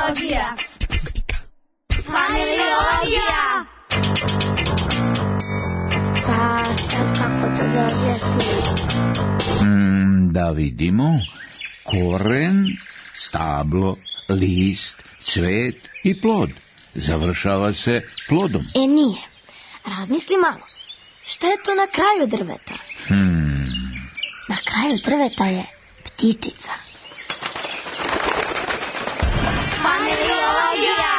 Familiologija. Familiologija. Pa sad kako to da objasnim? Da vidimo. Koren, stablo, list, cvet i plod. Završava se plodom. Nije. Razmisli malo. Šta je to na kraju drveta? Na kraju drveta je ptičica. Familiologija.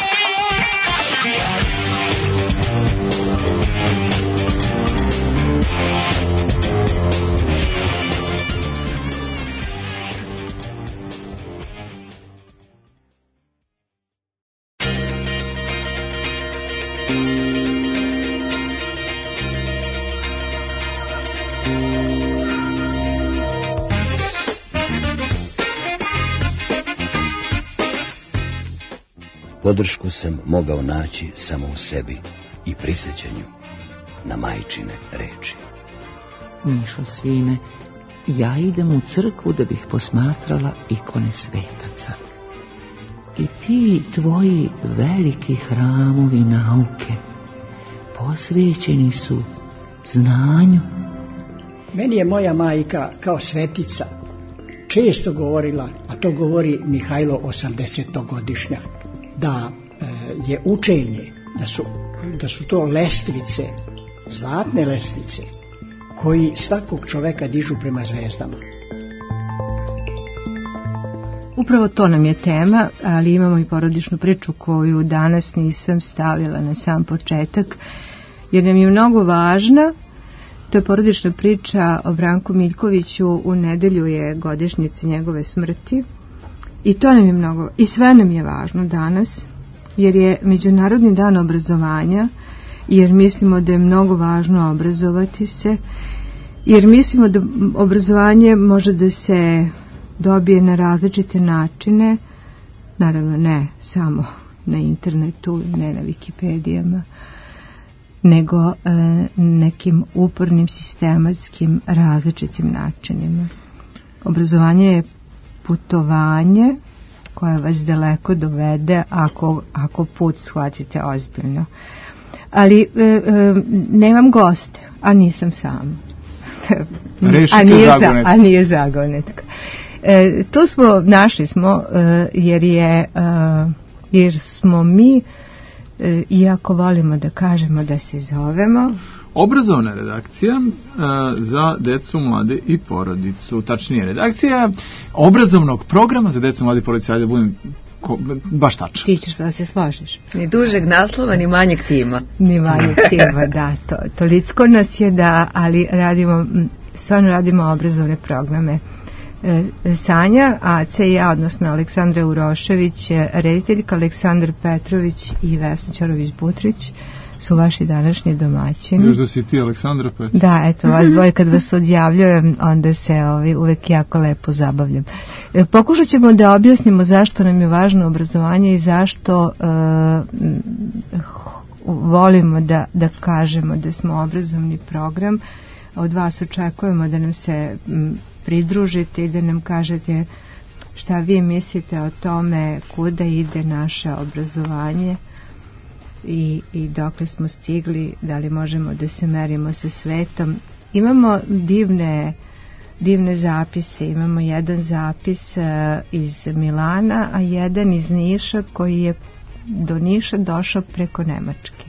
Podršku sam mogao naći samo u sebi i prisjećanju na majčine reči. Mišo, sine, ja idem u crkvu da bih posmatrala ikone svetaca. I ti tvoji veliki hramovi nauke posvećeni su znanju. Meni je moja majka kao svetica često govorila, a to govori Mihajlo 80-godišnjak, da je učenje, da su to lestvice, zlatne lestvice, koji svakog čoveka dižu prema zvezdama. Upravo to nam je tema, ali imamo i porodičnu priču koju danas nisam stavila na sam početak, jer nam je mnogo važna. To je porodična priča o Branku Miljkoviću. U nedelju je godišnjica njegove smrti. I to nam je mnogo, i sve nam je važno danas, jer je Međunarodni dan obrazovanja, jer mislimo da je mnogo važno obrazovati se, jer mislimo da obrazovanje može da se dobije na različite načine, naravno ne samo na internetu, ne na Wikipedijama, nego nekim upornim sistematskim različitim načinima. Obrazovanje je putovanje koje vas daleko dovede ako put shvatite ozbiljno. Ali nemam goste, a nisam sam. A nije zagonetka. Tu smo, našli smo, jer smo mi, iako volimo da kažemo da se zovemo, obrazovna redakcija za decu, mlade i porodicu. Tačnije, redakcija obrazovnog programa za decu, mlade i porodicu. Ajde da budem baš tačan. Ti ćeš da se složiš. Ni dužeg naslova, ni manjeg tima. Ni manjeg tima, da. Toliko nas je da, ali stvarno radimo obrazovne programe. Sanja, a CIA, odnosno Aleksandra Urošević, rediteljka Aleksandar Petrović i Vesna Ćorović-Butrić su vaši današnji domaćini. Još da si ti Aleksandra Petrović. Da, eto, vas dvoje kad vas odjavljujem, onda se uvek jako lepo zabavljam. Pokušat ćemo da objasnimo zašto nam je važno obrazovanje i zašto volimo da kažemo da smo obrazovni program. Od vas očekujemo da nam se pridružite i da nam kažete šta vi mislite o tome kuda ide naše obrazovanje i dokle smo stigli, da li možemo da se merimo sa svetom. Imamo divne zapise. Imamo jedan zapis iz Milana, a jedan iz Niša koji je do Niša došao preko Nemačke.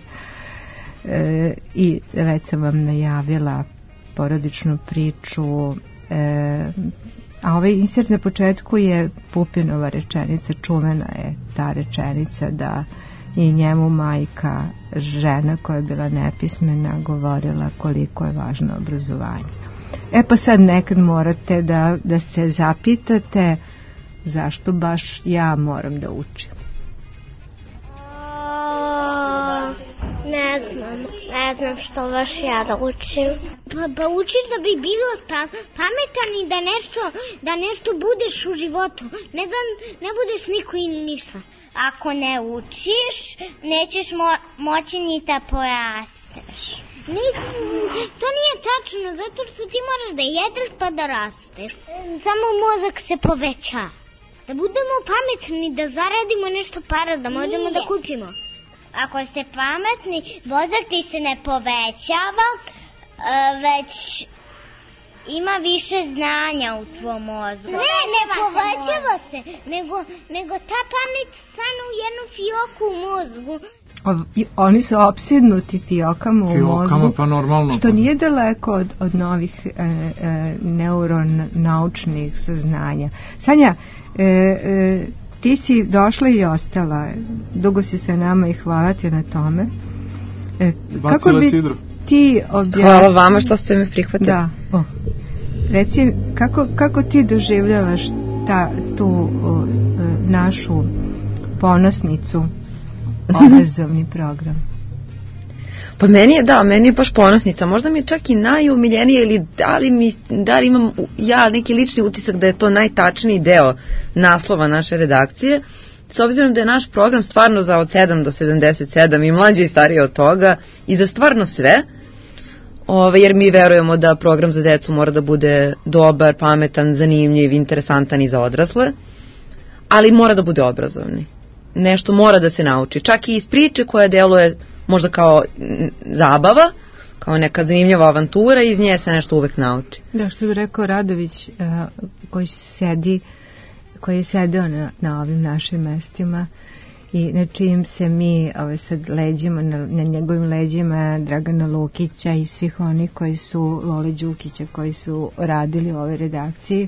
I već sam vam najavila porodičnu priču, a ovaj insert na početku je Pupinova rečenica, čuvena je ta rečenica da je njemu majka, žena koja je bila nepismena, govorila koliko je važno obrazovanje. Pa sad nekad morate da se zapitate zašto baš ja moram da učim. Ne znam što baš ja da učim. Pa učiš da bi bilo pametan i da nešto budeš u životu. Ne budeš niko i ništa. Ako ne učiš, nećeš moći ni da porasteš. To nije tačno, zato što ti moraš da jedeš pa da rasteš. Samo mozak se poveća. Da budemo pametni, da zaradimo nešto para, da možemo da kupimo. Ako ste pametni, mozak ti se ne povećava, već ima više znanja u tvom mozgu. Ne povećava se, nego ta pamet stane u jednu fioku u mozgu. Oni su opsednuti fiokama u mozgu, pa normalno, što nije daleko od novih neuronaučnih saznanja. Sanja, ti si došla i ostala, dugo si sa nama i hvala ti na tome. Kako bi ti Hvala vama što ste me prihvatili. Da. Reci, kako ti doživljavaš tu našu ponosnicu, obrazovni program? Pa meni je baš ponosnica. Možda mi je čak i najumiljenije, ili da li imam ja neki lični utisak da je to najtačniji deo naslova naše redakcije, s obzirom da je naš program stvarno za od 7 do 77 i mlađe i starije od toga i za stvarno sve, jer mi verujemo da program za decu mora da bude dobar, pametan, zanimljiv, interesantan i za odrasle, ali mora da bude obrazovni. Nešto mora da se nauči. Čak i iz priče koja deluje možda kao zabava, kao neka zanimljiva avantura, iz nje se nešto uvek nauči. Da, što bi rekao Radović, koji je sedeo na ovim našim mestima i na čijim se mi sad leđima, na njegovim leđima Dragana Lukića i svih onih koji su, Lole Đukića, koji su radili u ovoj redakciji.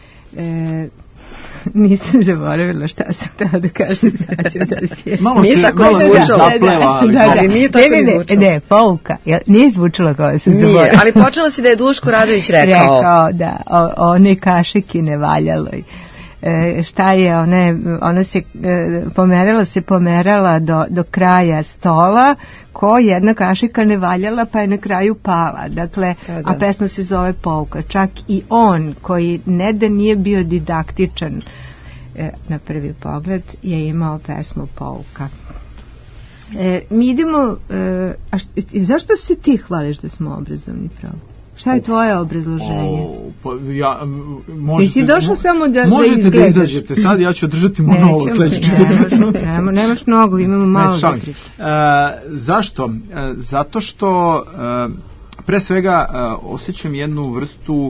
Nisam zaboravila šta sam htjela da kažem. Malo se zapleva. Ali nije tako izvučalo. Ne, pouka. Nije izvučalo kao sam zaboravila. Nije, ali počelo si da je Duško Radović rekao. Da, one kašiki ne valjalo. Šta je, ona se pomerala do kraja stola, ko jedna kašika ne valjala pa je na kraju pala. Dakle, a pesma se zove Pouka. Čak i on, koji ne da nije bio didaktičan na prvi pogled, je imao pesmu Pouka. Mi idemo, zašto se ti hvališ da smo obrazovni program? Šta je tvoje obrazloženje? Ti si došla samo da možete izgledaš. Da izađete sad, ja ću održati monolog sledeći. Nemaš mnogo, imamo malo da priča. Zašto? Zato što pre svega osjećam jednu vrstu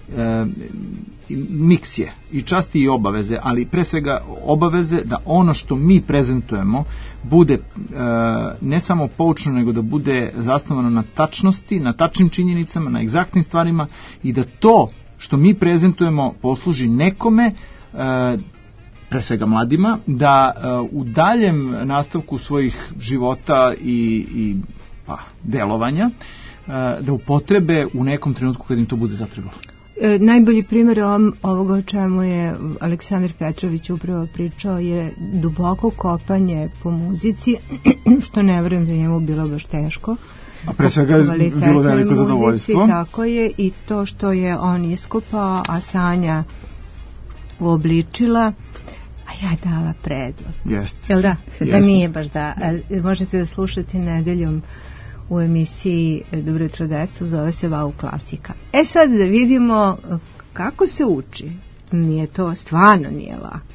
miksije i časti i obaveze, ali pre svega obaveze da ono što mi prezentujemo bude ne samo poučno, nego da bude zasnovano na tačnosti, na tačnim činjenicama, na egzaktnim stvarima i da to što mi prezentujemo posluži nekome, pre svega mladima, da u daljem nastavku svojih života i delovanja da upotrebe u nekom trenutku kad im to bude zatrebalo. Najbolji primjer ovoga o čemu je Aleksandar Petrović upravo pričao je duboko kopanje po muzici, što ne vjerujem da njemu bilo baš teško. A pre svega je bilo veliko zadovoljstvo. Tako je, i to što je on iskopao, a Sanja uobličila, a ja dala predlog. Jeste. Jel da? Da nije baš da. Možete da slušate nedeljom u emisiji Dobro jutro deco, zove se Vau klasika. Sad da vidimo kako se uči. Stvarno nije lako.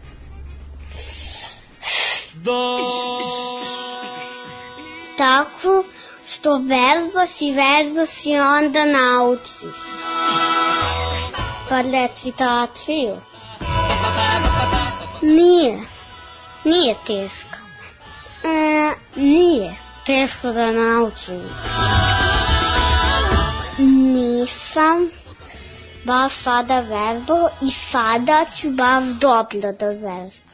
Tako što vežbaš i onda naučiš. Pa recitaciju. Nije teško. Nije teško da naučim. Nisam baš sada vežbao i sada ću baš dobro da vežbam.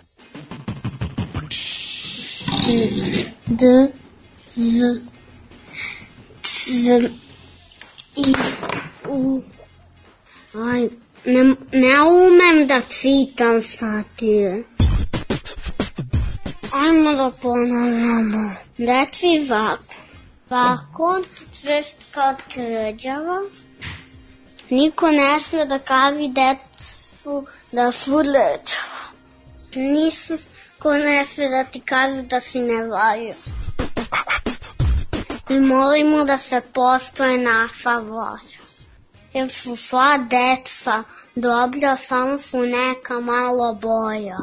D, Z, Z, I, U. Ne umem da čitam satire. Ajmo da ponavljamo. Detvi vakon, sve kao tvrđava. Niko ne smije da kazi decu da su leđava. Niko ne smije da ti kazi da si ne valju. I molimo da se postoje naša volja. Jer su sva deca Dobra, samo su neka malo boja.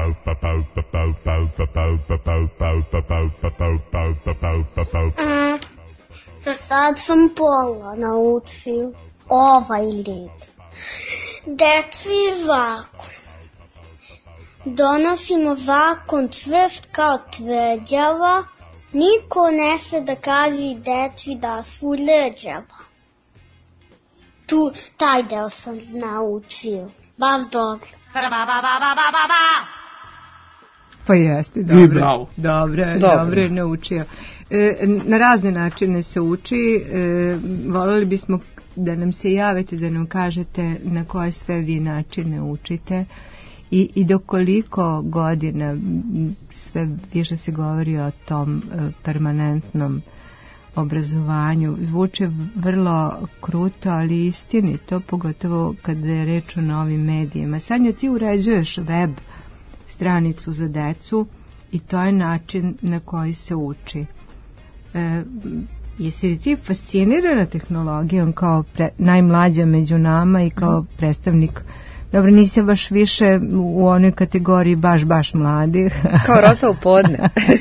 Za sad sam pola naučio ovaj red. Detvi zakon. Donosimo zakon čvrst kao tvrđava. Niko ne se da kaži deci da su rđava. Taj deo sam naučio. Baš dobro. Pa jeste, dobro je naučio. Na razne načine se uči. Voljeli bismo da nam se javite, da nam kažete na koje sve vi načine učite i do koliko godina sve više se govori o tom permanentnom obrazovanju. Zvuče vrlo kruto, ali istinito, pogotovo kada je reč o novim medijima. Sanja, ti uređuješ web stranicu za decu i to je način na koji se uči. Jesi li ti fascinirana tehnologijom kao najmlađa među nama i kao predstavnik? Dobro, nisi baš više u onoj kategoriji baš mladih. Kao rosa u podne.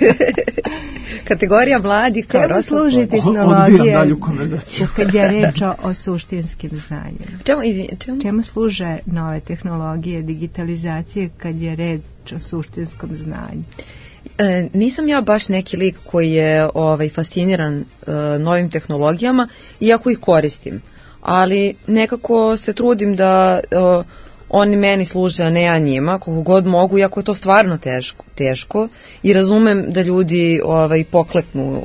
Kategorija mladih kao rosa u podne. Čemu služi tehnologija kad je reč o suštinskim znanjima? Čemu služe nove tehnologije, digitalizacije kad je reč o suštinskom znanju? Nisam ja baš neki lik koji je fasciniran novim tehnologijama, iako ih koristim. Ali nekako se trudim da oni meni služe, a ne ja njima, koliko god mogu, iako je to stvarno teško i razumem da ljudi pokleknu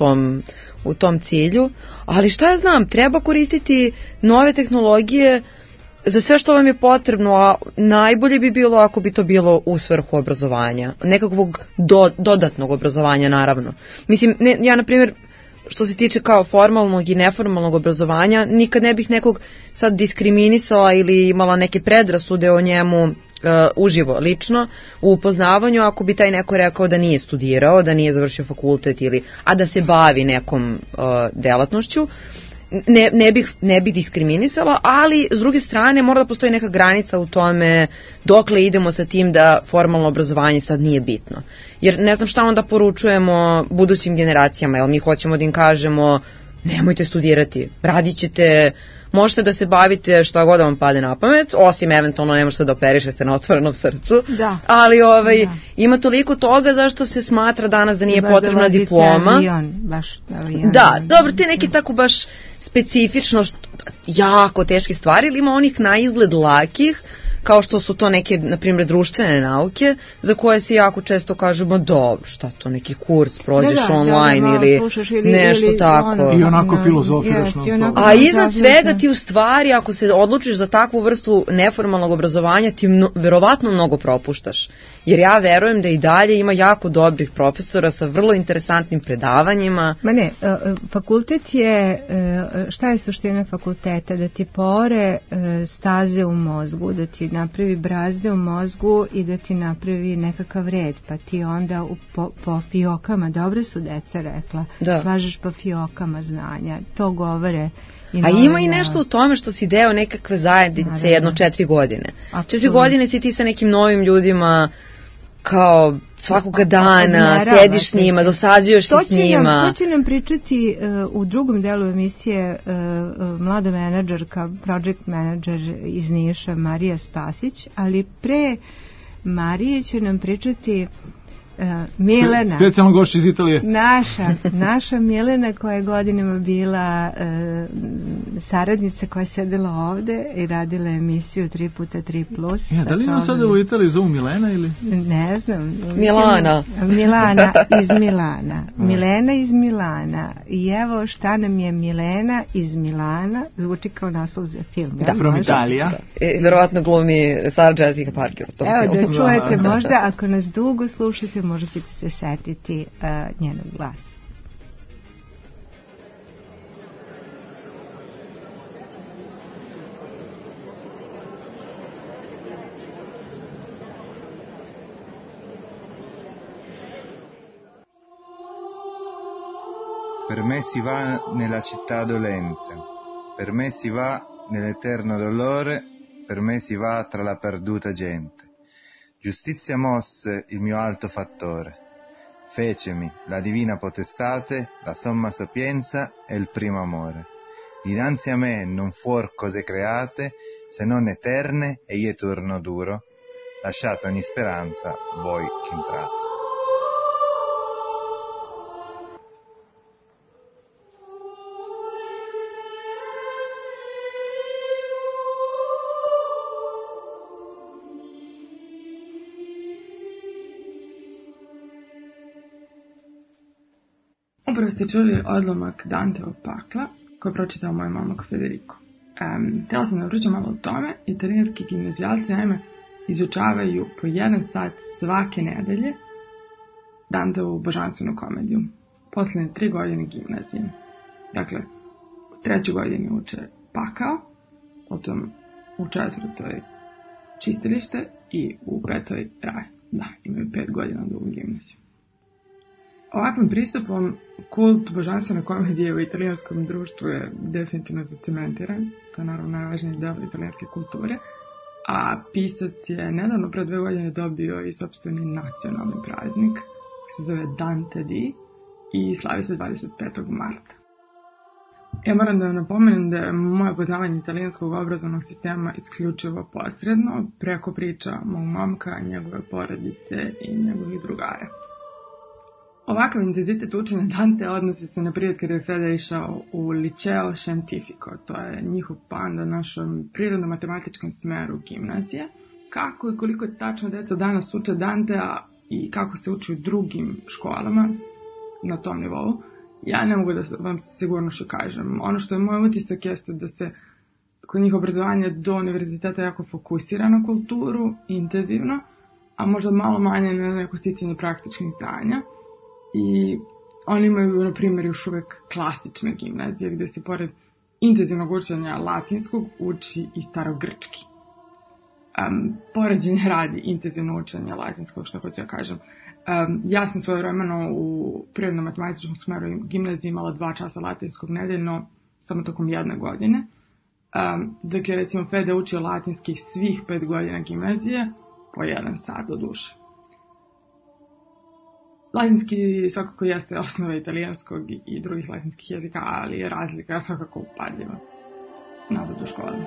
u tom cilju, ali šta ja znam, treba koristiti nove tehnologije za sve što vam je potrebno, a najbolje bi bilo ako bi to bilo u svrhu obrazovanja, nekakvog dodatnog obrazovanja, naravno. Mislim, ja na primjer, što se tiče kao formalnog i neformalnog obrazovanja, nikad ne bih nekog sad diskriminisala ili imala neke predrasude o njemu uživo, lično, u upoznavanju, ako bi taj neko rekao da nije studirao, da nije završio fakultet, a da se bavi nekom delatnošću. Ne bih diskriminisala, ali s druge strane mora da postoji neka granica u tome dokle idemo sa tim da formalno obrazovanje sad nije bitno. Jer ne znam šta onda poručujemo budućim generacijama, jer mi hoćemo da im kažemo nemojte studirati, radit ćete, možete da se bavite šta god vam pade na pamet, osim eventualno ne možete da operišete na otvorenom srcu, ali ima toliko toga zašto se smatra danas da nije potrebna diploma. Da, dobro, te neki tako baš specifično jako teške stvari, ili ima onih na izgled lakih, kao što su to neke, na primjer, društvene nauke, za koje se jako često kažemo, dobro, šta to, neki kurs prođeš online ili nešto tako. I onako filozofiraš. A iznad svega ti u stvari, ako se odlučiš za takvu vrstu neformalnog obrazovanja, ti verovatno mnogo propuštaš. Jer ja verujem da i dalje ima jako dobrih profesora sa vrlo interesantnim predavanjima. Ma ne, fakultet je, šta je suština fakulteta? Da ti pore staze u mozgu, da ti napravi brazde u mozgu i da ti napravi nekakav red, pa ti onda po fiokama, dobro su deca rekla, slažeš po fiokama znanja, to govore. A ima i nešto u tome što si deo nekakve zajednice jedno 4 godine. 4 godine si ti sa nekim novim ljudima kao svakoga dana, sediš s njima, dosađuješ se s njima. To će nam pričati u drugom delu emisije mlada menadžerka, project manager iz Niša, Marija Spasić, ali pre Marije će nam pričati Milena. Specijalno gošća iz Italije. Naša Milena koja je godinama bila saradnica koja je sedela ovde i radila emisiju 3x3+. Da li ima sada u Italiji zovu Milena ili? Ne znam. Milana iz Milana. Milena iz Milana. I evo šta nam je Milena iz Milana, zvuči kao naslov za film. Da, from Italija. Verovatno glumi Sarah Jessica Parker u tom filmu. Evo da čujete, možda ako nas dugo slušate, možda ćete se setiti njenog glasa. Per me si va nella città dolente, per me si va nell'eterno dolore per me si va tra la perduta gente. Giustizia mosse il mio alto fattore, fecemi la divina potestate, la somma sapienza e il primo amore. Dinanzi a me non fuor cose create, se non eterne e io torno duro, lasciate ogni speranza voi che entrate. Upravo ste čuli odlomak Danteovog Pakla, koji je pročitao moj momak Federico. Htjela sam da pričam malo o tome. Italijanski gimnazijalci naime izučavaju po 1 sat svake nedelje Danteovu božanstvenu komediju. Posljednje 3 godine gimnazije. Dakle, u 3. godini uče Pakao, potom u 4. čistilište i u 5. raj. Da, imaju 5 godina dugu gimnaziju. Ovakvim pristupom kult božanstvene komedije u italijanskom društvu je definitivno zacementiran. To je naravno najvažniji deo italijanske kulture. A pisac je nedavno pre 2 godine dobio i sopstveni nacionalni praznik, koji se zove Dante Di i slavi se 25. marta. Ja moram da vam napomenem da je moje poznavanje italijanskog obrazovnog sistema isključivo posredno, preko priča mog momka, njegove porodice i njegovih drugara. Ovakav intenzitet učenja Dante odnosi se na period kada je Fede išao u Liceo Scientifico, to je njihov panda našom prirodno-matematičkom smeru gimnazije. Kako i koliko tačno deca danas uče Dantea i kako se uči u drugim školama na tom nivou, ja ne mogu da vam sigurno što kažem. Ono što je moj utisak jeste da se kod njih obrazovanje do univerziteta jako fokusira na kulturu, intenzivno, a možda malo manje na neko sticanje praktičnih znanja. I oni imaju, na primjer, još uvek klasične gimnazije, gdje se pored intenzivnog učenja latinskog uči i starogrčki. Poređenje radi intenzivno učenje latinskog, što hoću ja kažem. Ja sam svojevremeno u prirodno-matematičkom smeru gimnaziji imala 2 časa latinskog nedeljno, samo tokom 1 godine. Dok je, recimo, Fede učio latinski svih 5 godina gimnazije, po 1 sat do duše. Latinski svakako jeste osnova italijanskog i drugih latinskih jezika, ali je razlika svakako upadljiva. Nada do škole.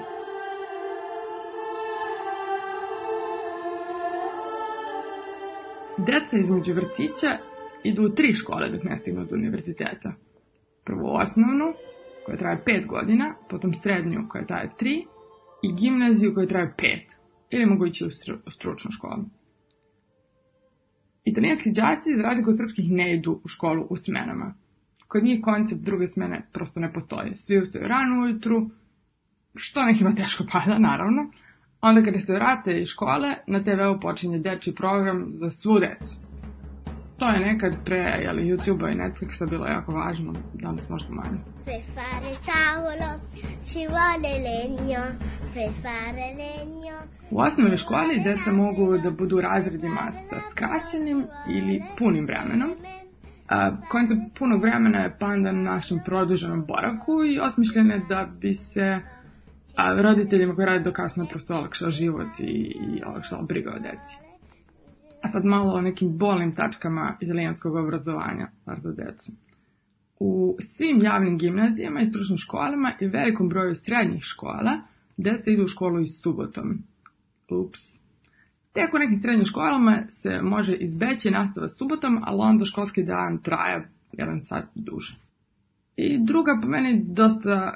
Deca između vrtića idu u 3 škole dok ne stignu do univerziteta. Prvo osnovnu, koja traje 5 godina, potom srednju, koja traje 3, i gimnaziju, koja traje 5, ili mogu ići u stručnu školu. Italijanski đaci, za razliku od srpskih, ne idu u školu u smenama. Kod njih koncept druge smene prosto ne postoji. Svi ustaju rano ujutru, što nekima teško pada, naravno. Onda kada se vrate iz škole, na TV-u počinje dečji program za svu decu. To je nekad pre YouTube-a i Netflixa bilo jako važno, danas možda manje. Per fare tavolo ci vuole legno, per fare legno. U osnovnoj školi deca mogu da budu u razredima sa skraćenim ili punim vremenom. Koncept punog vremena je pandan našem produženom boravku i osmišljen je da bi se roditeljima koji rade do kasno prosto olakšao život i olakšao briga o deci. A sad malo o nekim bolnim tačkama italijanskog obrazovanja za decu. U svim javnim gimnazijama i stručnim školama i velikom broju srednjih škola deca idu u školu i subotom. Ups. Tek u nekim srednjim školama se može izbeći nastava subotom, ali onda školski dan traje 1 sat duže. I druga, po meni, dosta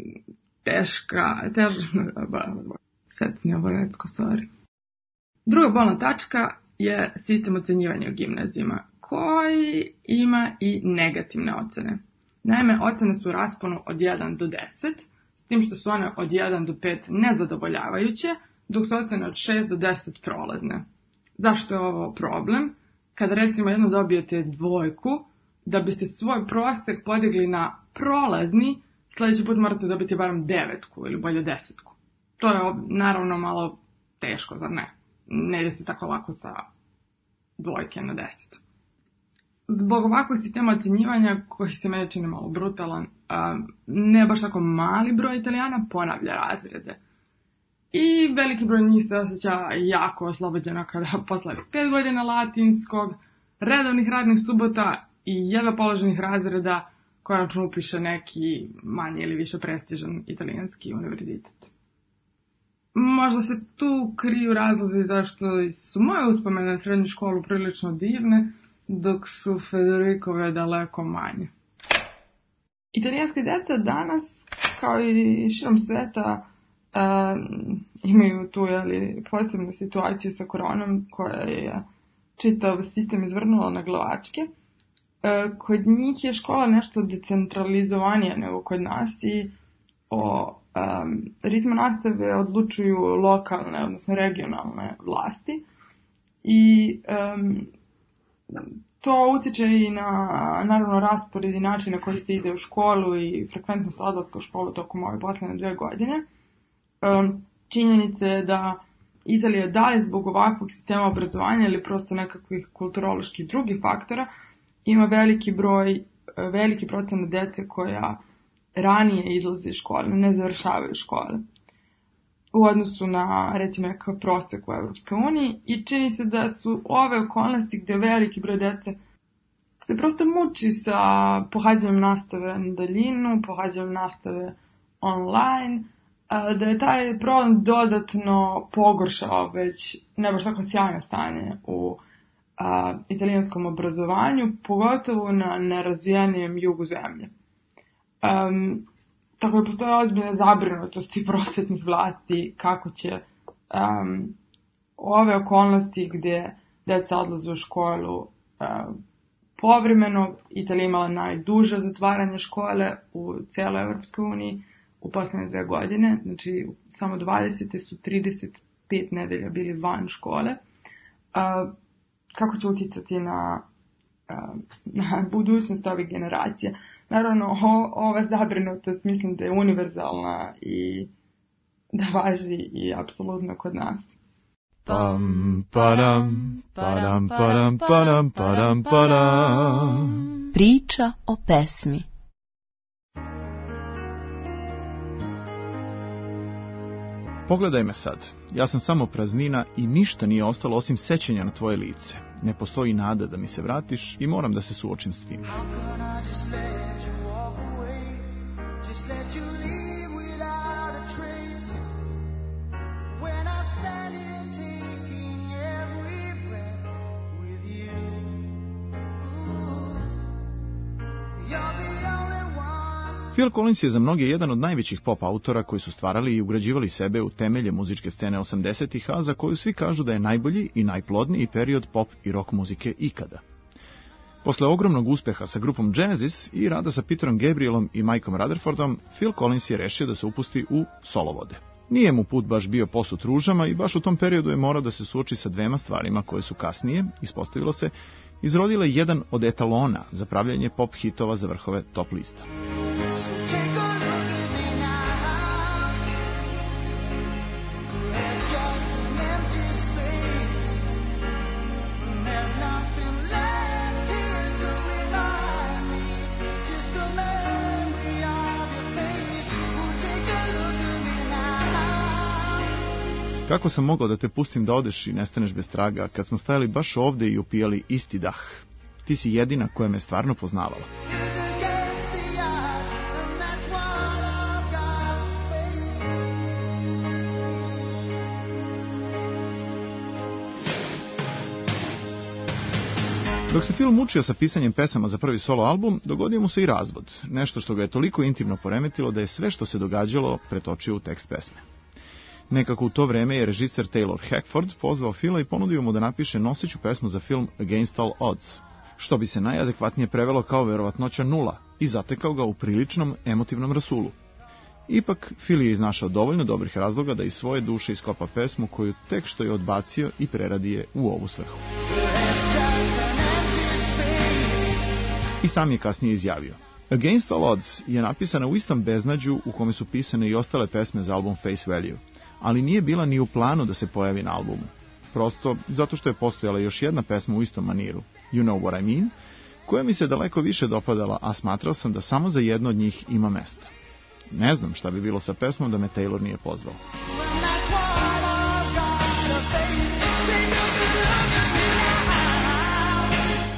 Druga bolna tačka je sistem ocenjivanja u gimnazijama, koji ima i negativne ocene. Naime, ocene su u rasponu od 1 do 10, s tim što su one od 1 do 5 nezadovoljavajuće, dok su ocene od 6 do 10 prolazne. Zašto je ovo problem? Kada recimo jedno dobijete 2, da biste svoj prosek podigli na prolazni, sljedeći put morate dobiti barem 9 ili bolje 10. To je naravno malo teško, zar ne? Ne ide se tako lako sa 2 na 10. Zbog ovakvog sistema ocjenjivanja, koji se meni čini malo brutalan, ne baš tako mali broj Italijana ponavlja razrede. I veliki broj njih se osjeća jako oslobođeno kada posle 5 godina latinskog, redovnih radnih subota i jedva položenih razreda konačno upiše neki manje ili više prestižan italijanski univerzitet. Možda se tu kriju razlozi zašto su moje uspomene na srednju školu prilično divne, dok su Federikove daleko manje. Italijanske deca danas, kao i širom sveta, imaju tu posebnu situaciju sa koronom koja je čitav sistem izvrnula na glavačke. Kod njih je škola nešto decentralizovanija nego kod nas i o ritmu nastave odlučuju lokalne, odnosno regionalne vlasti. I to utječe i na, naravno, raspored i način na koji se ide u školu i frekventnost odlaska u školu tokom ove posljednje 2 godine. Činjenica je da Italija dalje zbog ovakvog sistema obrazovanja ili prosto nekakvih kulturoloških drugih faktora ima veliki procenat dece koja ranije izlaze iz škole, ne završavaju škole u odnosu na, recimo, nekakav prosek u Evropskoj uniji, i čini se da su ove okolnosti gde veliki broj dece se prosto muči sa pohađanjem nastave na daljinu, pohađanjem nastave online, da je taj problem dodatno pogoršao već ne baš tako sjajno stanje u italijanskom obrazovanju, pogotovo na nerazvijenijem jugu zemlje. Tako da postoje ozbiljne zabrinutosti prosvetnih vlasti kako će ove okolnosti gdje deca odlaze u školu povremeno. Italija imala najduže zatvaranje škole u cijeloj Evropskoj uniji u posljednje 2 godine, znači samo 20. su 35 nedelja bili van škole. Kako će utjecati na budućnost ovih generacija? Naravno, ova zabrinutost mislim da je univerzalna i da važi i apsolutno kod nas. Priča o pesmi. Pogledaj me sad, ja sam samo praznina i ništa nije ostalo osim sećanja na tvoje lice. Ne postoji nada da mi se vratiš i moram da se suočim s tim. Phil Collins je za mnoge jedan od najvećih pop autora koji su stvarali i ugrađivali sebe u temelje muzičke scene 80-ih, a za koju svi kažu da je najbolji i najplodniji period pop i rock muzike ikada. Posle ogromnog uspeha sa grupom Genesis i rada sa Peterom Gabrielom i Mikeom Rutherfordom, Phil Collins je rešio da se upusti u solovode. Nije mu put baš bio posut ružama i baš u tom periodu je morao da se suoči sa 2 stvarima koje su kasnije, ispostavilo se, izrodile jedan od etalona za pravljanje pop hitova za vrhove top lista. Kako sam mogao da te pustim da odeš i nestaneš bez traga, kad smo stajali baš ovde i upijali isti dah? Ti si jedina koja me stvarno poznavala. Dok se Phil mučio sa pisanjem pesama za prvi solo album, dogodio mu se i razvod, nešto što ga je toliko intimno poremetilo da je sve što se događalo pretočio u tekst pesme. Nekako u to vreme je režiser Taylor Hackford pozvao Phila i ponudio mu da napiše noseću pesmu za film Against All Odds, što bi se najadekvatnije prevelo kao verovatnoća 0, i zatekao ga u priličnom emotivnom rasulu. Ipak, Phil je iznašao dovoljno dobrih razloga da iz svoje duše iskopa pesmu koju tek što je odbacio i preradi je u ovu svrhu. I sam je kasnije izjavio: Against All Odds je napisana u istom beznađu u kome su pisane i ostale pesme za album Face Value, ali nije bila ni u planu da se pojavi na albumu. Prosto zato što je postojala još jedna pesma u istom maniru, You Know What I Mean, koja mi se daleko više dopadala, a smatrao sam da samo za jedno od njih ima mesta. Ne znam šta bi bilo sa pesmom da me Taylor nije pozvao.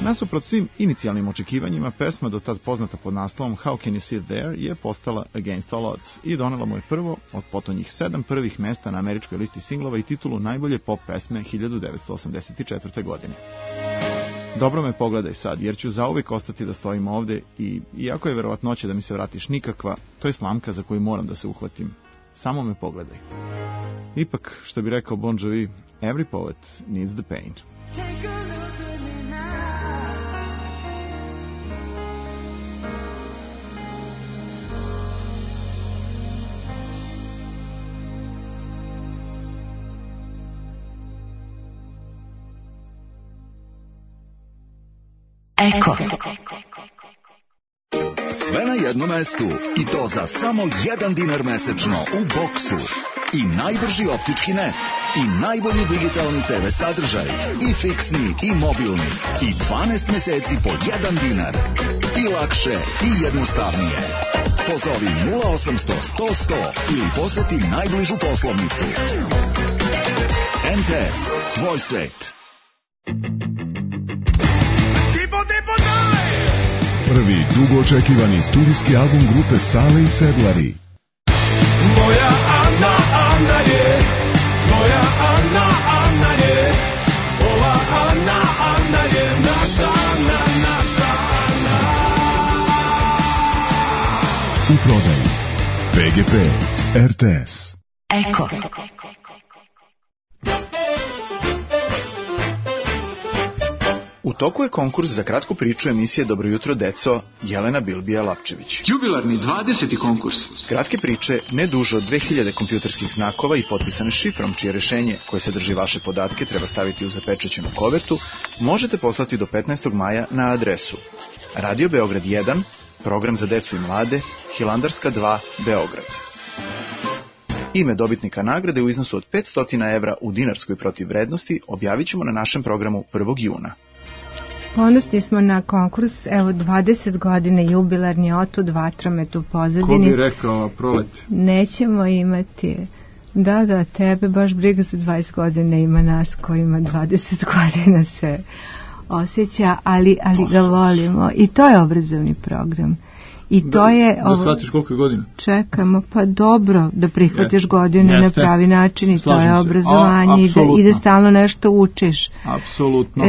Nasuprot svim inicijalnim očekivanjima, pesma do tad poznata pod naslovom How Can You Sit There je postala Against All Odds i donela mu je prvo od potonjih 7 prvih mesta na američkoj listi singlova i titulu najbolje pop pesme 1984. godine. Dobro me pogledaj sad, jer ću zauvijek ostati da stojim ovde i iako je verovatnoća da mi se vratiš nikakva, to je slamka za koju moram da se uhvatim. Samo me pogledaj. Ipak, što bi rekao Bon Jovi, every poet needs the pain. Eko. Sve na jednom mestu i to za samo $1 mesečno u Boxu. I najbrži optički net, i najbolji digitalni TV sadržaj, i fiksni, i mobilni, i 12 meseci po $1. I lakše, i jednostavnije. Pozovi 0800 100 100 ili poseti najbližu poslovnicu. MTS, tvoj svet. Prvi dugo očekivani studijski album grupe Sale i Sedlari. Moja Ana, Ana je, moja Ana, Ana je, ova Ana, Ana je, naša Ana, naša Ana. U prodaju PGP, RTS. Eko. U toku je konkurs za kratku priču emisije Dobro jutro, deco, Jelena Bilbija-Lapčević. Jubilarni 20. konkurs. Kratke priče, ne duže od 2000 kompjuterskih znakova i potpisane šifrom, čije rešenje, koje sadrži vaše podatke, treba staviti u zapečaćenu kovertu, možete poslati do 15. maja na adresu Radio Beograd 1, program za decu i mlade, Hilandarska 2, Beograd. Ime dobitnika nagrade u iznosu od 500 evra u dinarskoj protivvrednosti objavit ćemo na našem programu 1. juna. Ponosni smo na konkurs, evo 20 godina jubilarni, otud vatromet u pozadini. Ko bi rekao prolet? Nećemo imati, da, tebe baš briga za 20 godina, ima nas koji ima 20 godina se osjeća, ali ga volimo i to je obrazovni program. I to je da shvatiš koliko je godina? Čekamo, pa dobro da prihvatiš godine na pravi način i to je obrazovanje i da stalno nešto učiš. Apsolutno.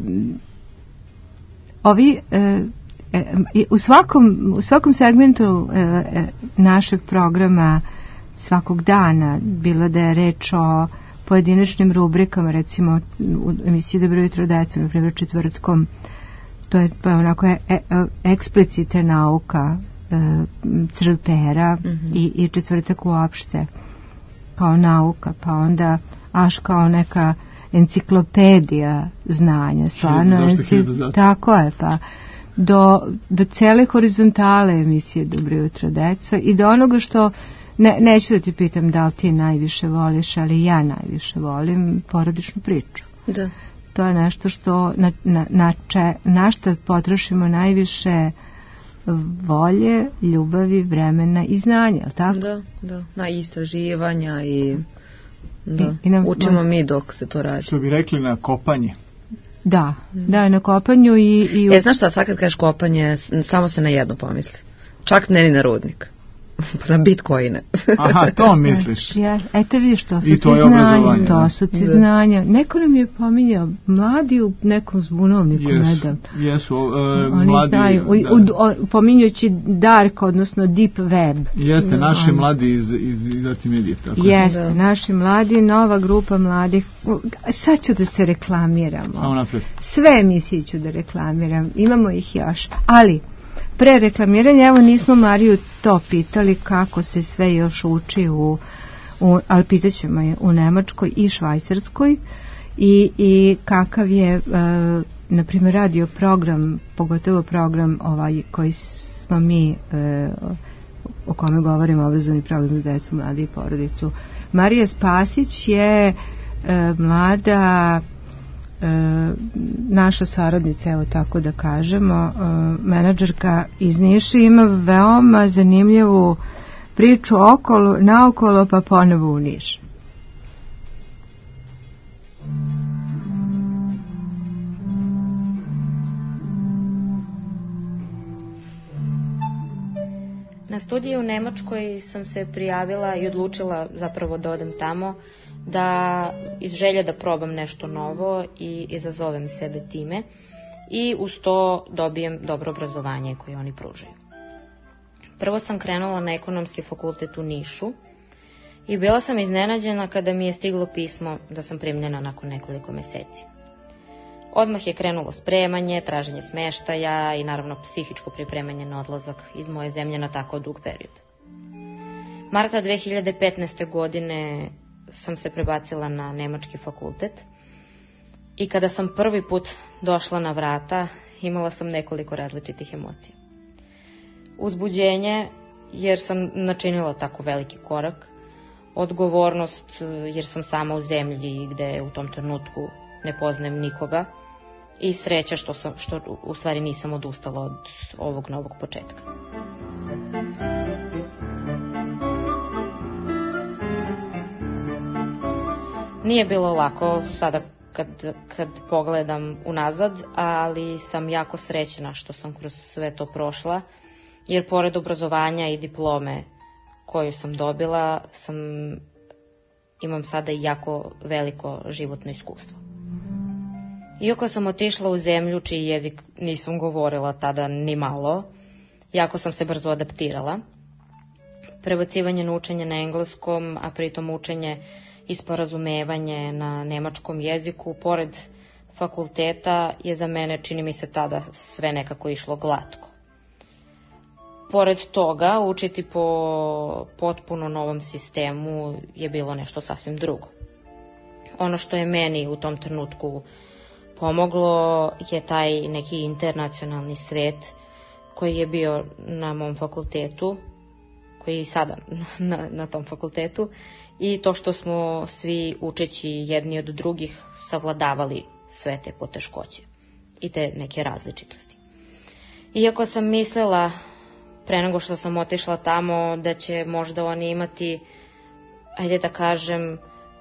U svakom segmentu našeg programa svakog dana, bilo da je reč o pojedinačnim rubrikama, recimo u emisiji Dobro jutro, deco, na primjer četvrtkom, to je onako eksplicite nauka crpera i četvrtak uopšte kao nauka, pa onda až kao neka enciklopedija znanja, stvarno tako je, pa do cele horizontale emisije Dobro jutro, deco, i do onoga što neću da ti pitam da li ti najviše voliš, ali ja najviše volim porodičnu priču. Da. To je nešto što na što potrošimo najviše volje, ljubavi, vremena i znanja, tako? Da, na istraživanja i učimo mi dok se to radi. Što bi rekli, na kopanje. Da, na kopanju i... Znaš šta, sad kad kažeš kopanje, samo se na jedno pomisli. Čak ne ni na rudnik. Na bitcoine. Aha, to misliš. Eto vidiš, to su ti znanja. To su ti znanja. Neko nam je pominjao, mladi u nekom zbunovniku nedavno. Jesu, mladi. Znaju, pominjući Dark, odnosno Deep Web. Jeste, naši mladi iz Artimedije. Jeste, naši mladi, nova grupa mladih. Sad ću da se reklamiramo. Samo napred. Sve emisije ću da reklamiram. Imamo ih još. Ali... Pre reklamiranja, evo nismo Mariju to pitali kako se sve još uči ali pitat ćemo je u Nemačkoj i Švajcarskoj i kakav je, na primjer, radio program, pogotovo program koji smo mi, o kome govorimo, obrazovni program za decu, mlade i porodicu. Marija Spasić je mlada naša saradnica, evo tako da kažemo, menadžerka iz Niša, ima veoma zanimljivu priču naokolo pa ponovo u Niš. Na studije u Nemačkoj sam se prijavila i odlučila zapravo da odem tamo, da iz želje da probam nešto novo i izazovem sebe time i uz to dobijem dobro obrazovanje koje oni pružaju. Prvo sam krenula na ekonomski fakultet u Nišu i bila sam iznenađena kada mi je stiglo pismo da sam primljena nakon nekoliko meseci. Odmah je krenulo spremanje, traženje smeštaja i naravno psihičko pripremanje na odlazak iz moje zemlje na tako dug period. Marta 2015. godine sam se prebacila na nemački fakultet i kada sam prvi put došla na vrata, imala sam nekoliko različitih emocija. Uzbuđenje jer sam načinila tako veliki korak, odgovornost jer sam sama u zemlji gde u tom trenutku ne poznajem nikoga i sreća što u stvari nisam odustala od ovog novog početka. Nije bilo lako sada kad pogledam unazad, ali sam jako srećna što sam kroz sve to prošla, jer pored obrazovanja i diplome koju sam dobila, imam sada i jako veliko životno iskustvo. Iako sam otišla u zemlju čiji jezik nisam govorila tada ni malo, jako sam se brzo adaptirala. Prebacivanje na učenje na engleskom, a pritom učenje i sporazumevanje na nemačkom jeziku, pored fakulteta, je za mene, čini mi se tada, sve nekako išlo glatko. Pored toga, učiti po potpuno novom sistemu je bilo nešto sasvim drugo. Ono što je meni u tom trenutku pomoglo je taj neki internacionalni svet koji je bio na mom fakultetu, koji je i sada na tom fakultetu, i to što smo svi učeći jedni od drugih savladavali sve te poteškoće i te neke različitosti. Iako sam mislila pre nego što sam otišla tamo da će možda oni imati, ajde da kažem,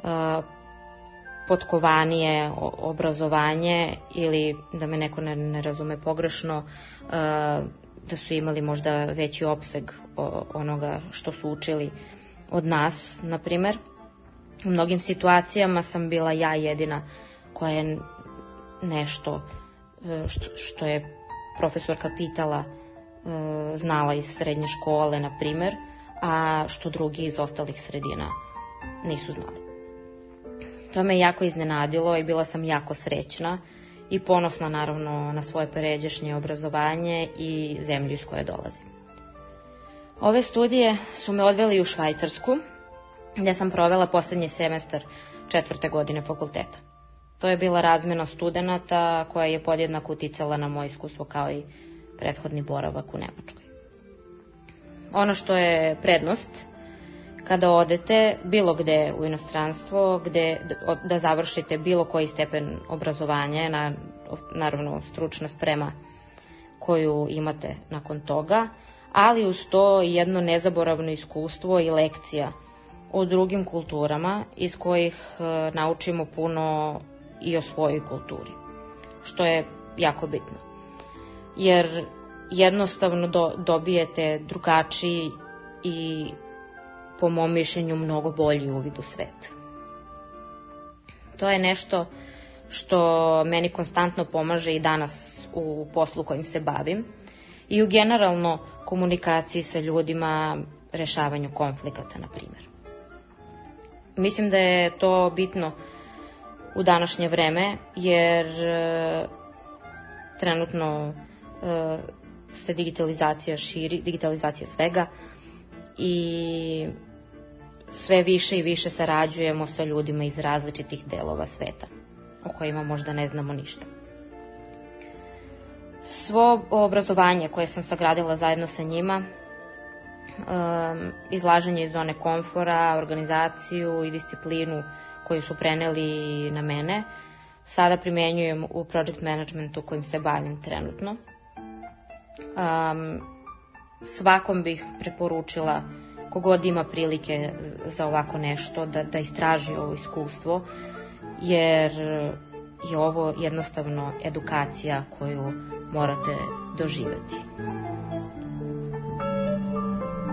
potkovanije obrazovanje ili, da me neko ne razume pogrešno, da su imali možda veći opseg onoga što su učili od nas, na primer. U mnogim situacijama sam bila ja jedina koja je nešto što je profesorka pitala znala iz srednje škole, na primer, a što drugi iz ostalih sredina nisu znali. To me jako iznenadilo i bila sam jako srećna i ponosna naravno na svoje pređašnje obrazovanje i zemlju iz koje dolazim. Ove studije su me odveli u Švajcarsku, gde sam provela poslednji semestar 4. godine fakulteta. To je bila razmena studenata koja je podjednako uticala na moje iskustvo kao i prethodni boravak u Nemačkoj. Ono što je prednost kada odete bilo gde u inostranstvo, da završite bilo koji stepen obrazovanja, naravno stručna sprema koju imate nakon toga, ali uz to jedno nezaboravno iskustvo i lekcija o drugim kulturama iz kojih naučimo puno i o svojoj kulturi, što je jako bitno. Jer jednostavno dobijete drugačiji i, po mom mišljenju, mnogo bolji uvid u svet. To je nešto što meni konstantno pomaže i danas u poslu kojim se bavim i u generalno komunikaciji sa ljudima, rešavanju konflikata, na primjer. Mislim da je to bitno u današnje vreme, jer trenutno se digitalizacija širi, digitalizacija svega, i sve više i više sarađujemo sa ljudima iz različitih delova sveta, o kojima možda ne znamo ništa. Svo obrazovanje koje sam sagradila zajedno sa njima, izlaženje iz zone komfora, organizaciju i disciplinu koju su preneli na mene, sada primenjujem u project managementu kojim se bavim trenutno. Svakom bih preporučila, kogod ima prilike za ovako nešto, da istraži ovo iskustvo, jer je ovo jednostavno edukacija koju morate doživjeti.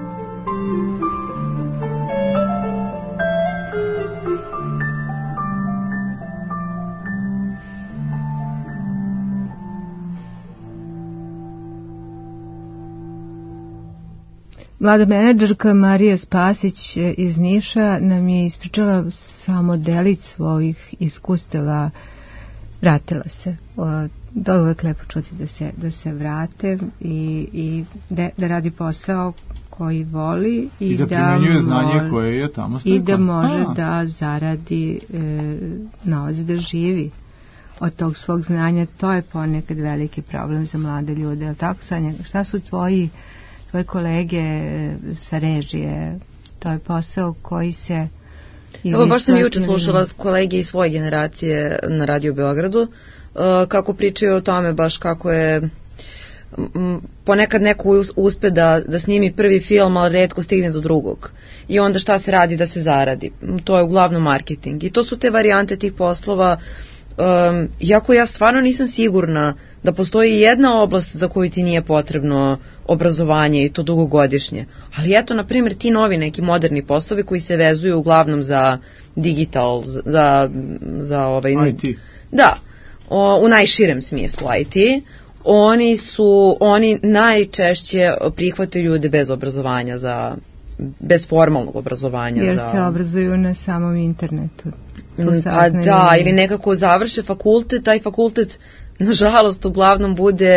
Mlada menadžerka Marija Spasić iz Niša nam je ispričala samo delić svojih iskustava. Vratila se. To je uvek lepo čuti da se vrate i da radi posao koji voli i da primenjuje znanje koje je tamo stekla. I da može da zaradi novac, da živi od tog svog znanja. To je ponekad veliki problem za mlade ljude. Je li tako, Sanja? Šta su tvoje kolege sa režije? To je posao koji se... Evo, baš sam juče slušala kolege iz svoje generacije na Radio Beogradu, kako pričaju o tome baš kako je ponekad neko uspe da snimi prvi film, ali retko stigne do drugog. I onda šta se radi da se zaradi? To je uglavnom marketing. I to su te varijante tih poslova. Iako ja stvarno nisam sigurna da postoji jedna oblast za koju ti nije potrebno obrazovanje i to dugogodišnje. Ali eto, na primjer, ti novi neki moderni poslovi koji se vezuju uglavnom za digital, za IT. Da, u najširem smislu IT. Oni najčešće prihvate ljude bez obrazovanja, bez formalnog obrazovanja. Jer se obrazuju na samom internetu. Pa da, ili nekako završe fakultet, taj fakultet nažalost uglavnom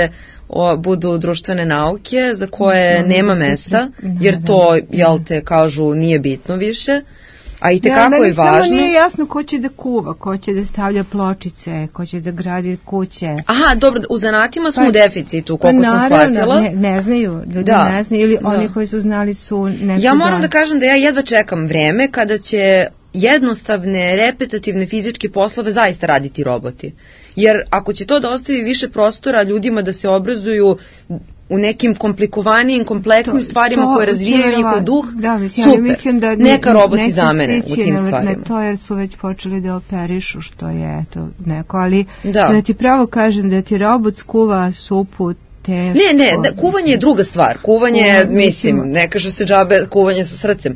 budu društvene nauke za koje nema mesta, jer to, jel te, kažu, nije bitno više. A i tekako je važno. Samo nije jasno ko će da kuva, ko će da stavlja pločice, ko će da gradi kuće. Aha, dobro, u zanatima smo u deficitu, koliko sam shvatila. Ne znaju, ljudi ne znaju, ili oni koji su znali su nešto. Ja moram da kažem da ja jedva čekam vreme kada će jednostavne, repetitivne fizičke poslove zaista raditi roboti. Jer ako će to da ostavi više prostora ljudima da se obrazuju u nekim komplikovanijim, kompleksnim stvarima koje razvijaju njihov duh, super, mislim da neka roboti zamene u tim stvarima. Na to jer su već počeli da operišu, što je to neko, ali da ti pravo kažem da ti robot skuva supu, teško. Ne, kuvanje je druga stvar. Kuvanje, mislim, ne kaže se džabe kuvanje sa srcem.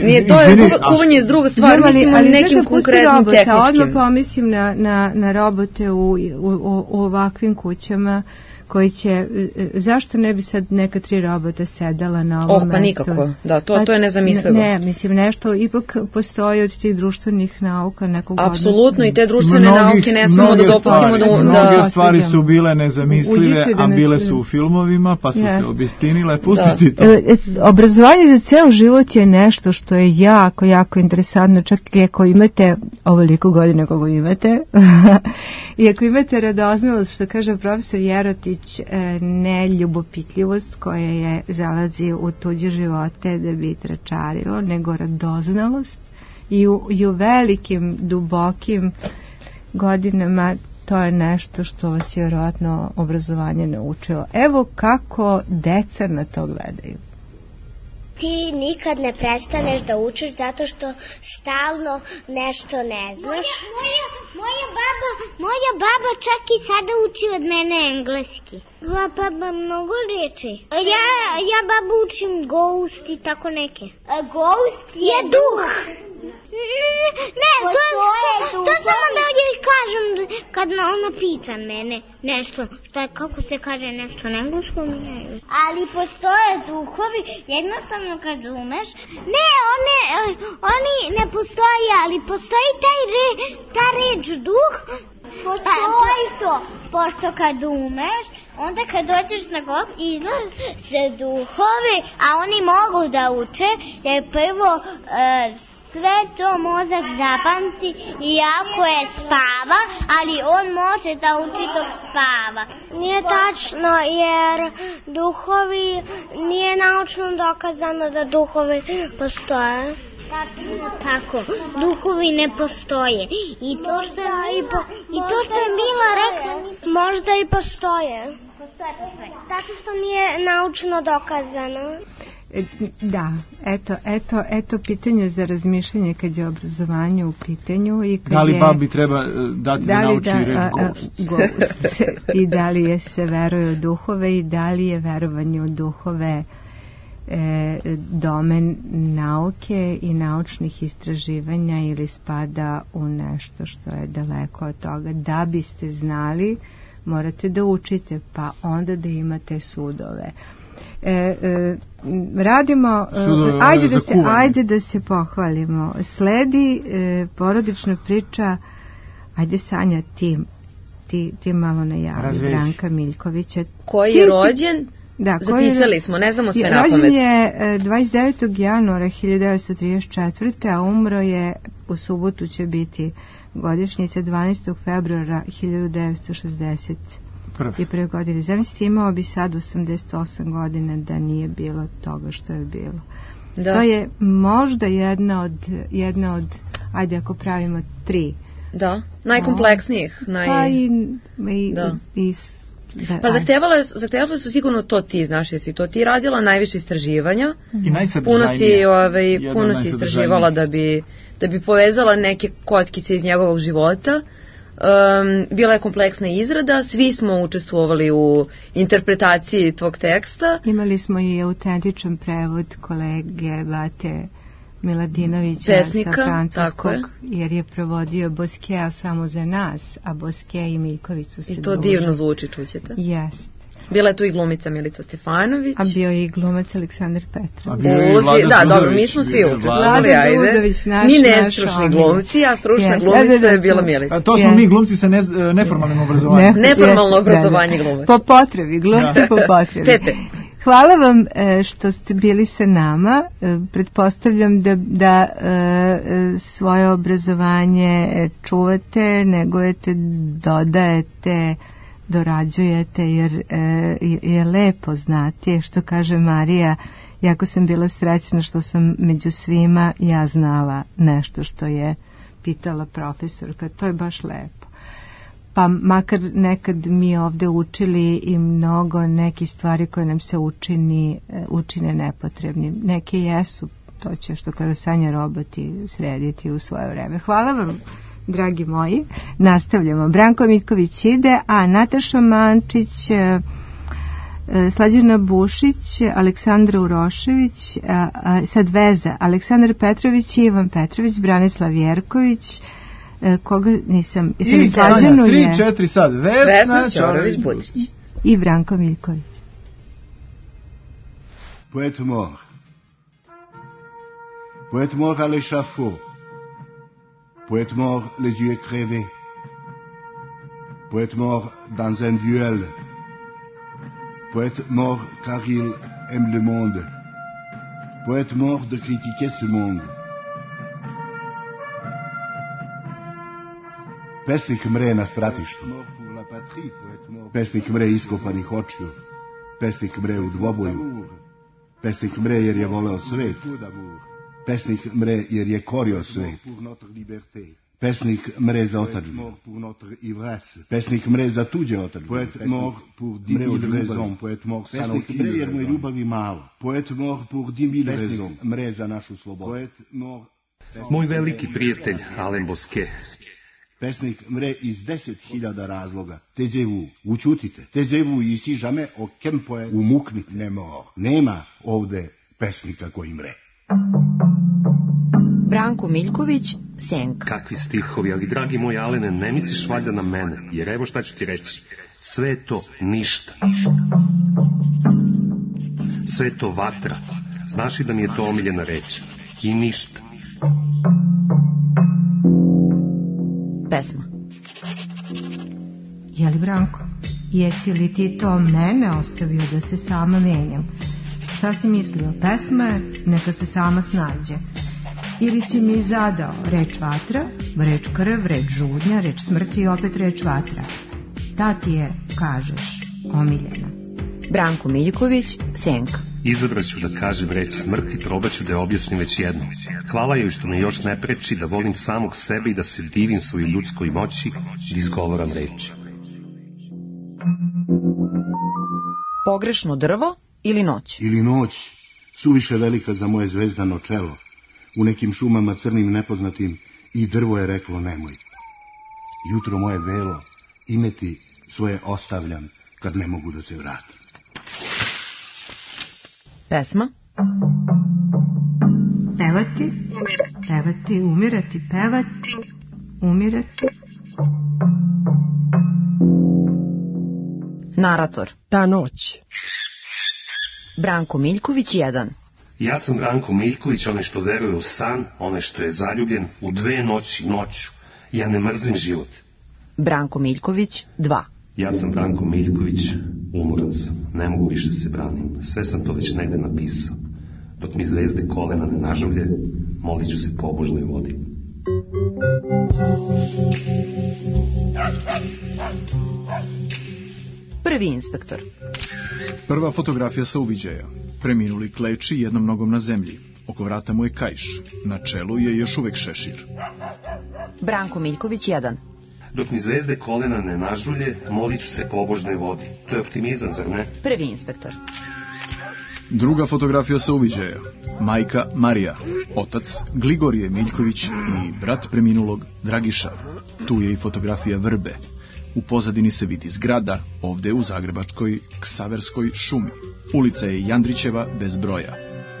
Kuvanje je druga stvar, mislim o nekim konkretnim tehničkim. Odmah pomislim na robote u ovakvim kućama koji će, zašto ne bi sad neka 3 robota sedela na ovom mestu? Pa nikako, da, to je nezamislivo. Ne, mislim, nešto ipak postoji od tih društvenih nauka nekog odnosa. Apsolutno, i te društvene nauke ne smemo da dopustimo da... Mnoge stvari su bile nezamislive, a bile su u filmovima, pa su se obistinile, pustiti to. Obrazovanje za ceo život je nešto što je jako, jako interesantno, čak i ako imate ovoliko godine koliko imate, i ako imate radoznalost, što kaže profesor Jerotić, ne ljubopitljivost koja je zalazi u tuđe živote da bi tračarilo, nego radoznalost i u velikim, dubokim godinama to je nešto što vas je vjerojatno obrazovanje naučilo. Evo kako deca na to gledaju. Ti nikad ne prestaneš da učiš zato što stalno nešto ne znaš. Moja baba čak i sada uči od mene engleski. Moja baba mnogo reči. Ja babu učim ghost i tako neke. Ghost je duh. Ne, to samo da joj kažem kad ona pita mene nešto, kako se kaže nešto na engleskom. Ali postoje duhovi, jednostavno kad umeš. Ne, oni ne postoje, ali postoji ta reč duh. Postoji to, pošto kad umeš, onda kad dođeš na golf izlaze duhovi, a oni mogu da uče, jer prvo... sve to mozak zapamti iako je spava, ali on može da uči dok spava. Nije tačno, jer duhovi, nije naučno dokazano da duhovi postoje. Tačno tako, duhovi ne postoje. I to što je Mila rekla, možda i postoje. Zato što nije naučno dokazano. Da, eto pitanje za razmišljanje kad je obrazovanje u pitanju i kad da li babi treba dati da nauči reč ghost? I da li se veruje u duhove i da li je verovanje u duhove domen nauke i naučnih istraživanja ili spada u nešto što je daleko od toga. Da biste znali, morate da učite, pa onda da imate sudove. Radimo, ajde da se pohvalimo. Sledi porodična priča, ajde Sanja, ti malo najavi, Branka Miljkovića. Koji je rođen? Da, zapisali smo, ne znamo sve napamet. Rođen je 29. januara 1934. a umro je, u subotu će biti godišnjice, 12. februara 1960. I prve godine. Zamislite, imao bi sad 88 godine da nije bilo toga što je bilo. Da. To je možda jedna od, ajde ako pravimo 3. Da, najkompleksnijih. Pa zahtevale su sigurno to ti, znaš, jesi to ti radila, najviše istraživanja. I najsadržajnije. Puno si istraživala da bi povezala neke kockice iz njegovog života. Bila je kompleksna izrada, svi smo učestvovali u interpretaciji tvog teksta. Imali smo i autentičan prevod kolege Bate Miladinovića, pesnika, sa francuskog, jer je prevodio Boskea samo za nas, a Boskea i Miljković su se I to divno zvuči, čućete. Jest. Bila je tu i glumica Milica Stefanović. A bio je i glumac Aleksandar Petrov. Da, dobro, mi smo svi učestvovali, ajde. Mi nestručni glumci, a stručna glumica je bila Milica. To smo mi glumci sa neformalnim obrazovanjem. Neformalno obrazovanje glumaca. Po potrebi, glumci po potrebi. Pepe. Hvala vam što ste bili sa nama. Pretpostavljam da svoje obrazovanje čuvate, negujete, dodajete, dorađujete, jer je lepo znati, što kaže Marija, jako sam bila srećna što sam među svima ja znala nešto što je pitala profesorka. To je baš lepo. Pa makar nekad mi ovde učili i mnogo nekih stvari koje nam se učine nepotrebnim. Neke jesu, to će, što kaže Sanja, roboti srediti u svoje vreme. Hvala vam, dragi moji. Nastavljamo. Branko Miljković ide, a Nataša Mančić, Slađana Bušić, Aleksandra Urošević, sad veza, Aleksandar Petrović, Ivan Petrović, Branislav Jerković, koga nisam Slađanu je 3-4 sad Vesna Ćorović-Budrić i Branko Miljković. Poète mort à l'échafaud, poète mort les yeux crevés, poète mort dans un duel, poète mort car il aime le monde, poète mort de critiquer ce monde. Pesnik mre na stratištu, pesnik mre iskopanih očiju, pesnik mre u dvoboju, pesnik mre jer je voleo svet, pesnik mre jer je korio svet, pesnik mre za otadžbinu, pesnik mre za tuđe otadžbine, mre od ljubavi, pesnik mre jer mu je ljubavi malo, pesnik mre za našu slobodu. Moj veliki prijatelj Alain Bosquet. Pesnik mre iz 10.000 razloga. Taisez-vous, učutite. Taisez-vous i si jamais aucun poète ou muknit ne mort. Nema ovde pesnika koji mre. Branko Miljković, Senka. Kakvi stihovi, ali dragi moj Alene, ne misliš valjda na mene, jer evo šta ću ti reći. Sve je to ništa. Sve je to vatra. Znaš li da mi je to omiljena reč? I ništa. Pesma. Jeli, Branko, jesi li ti to mene ostavio da se sama menjam? Šta si mislio? Pesma je, neka se sama snađe. Ili si mi zadao reč vatra, reč krv, reč žudnja, reč smrti i opet reč vatra. Ta ti je, kažeš, omiljena. Branko Miljković, Senka. Izabraću da kažem reč smrti, probaću da je objasnim već jednom. Hvala joj što me još ne preči da volim samog sebe i da se divim svojoj ljudskoj moći da izgovoram reči. Pogrešno drvo ili noć? Ili noć, suviše velika za moje zvezdano čelo. U nekim šumama crnim nepoznatim i drvo je reklo nemoj. Jutro moje belo, ime ti svoje ostavljam kad ne mogu da se vratim. Pesma. Pevati, pevati, umirati, pevati, umirati. Narator. Ta noć. Branko Miljković 1. Ja sam Branko Miljković, onaj što veruje u san, onaj što je zaljubljen u 2 noći noću. Ja ne mrzim život. Branko Miljković 2. Ja sam Branko Miljković, umoran sam, ne mogu više da se branim. Sve sam to već negde napisao. Dok mi zvezde kolena ne nažulje, molit ću se pobožnoj vodi. Prvi inspektor. Prva fotografija sa uviđaja. Preminuli kleči jednom nogom na zemlji. Oko vrata mu je kaiš. Na čelu je još uvek šešir. Branko Miljković 1. Dok mi zvezde kolena ne nažulje, molit ću se pobožnoj vodi. To je optimizam, zar ne? Prvi inspektor. Druga fotografija sa uviđaja. Majka Marija, otac Gligorije Miljković i brat preminulog Dragiša. Tu je i fotografija vrbe. U pozadini se vidi zgrada, ovde u zagrebačkoj Ksaverskoj šumi. Ulica je Jandrićeva bez broja.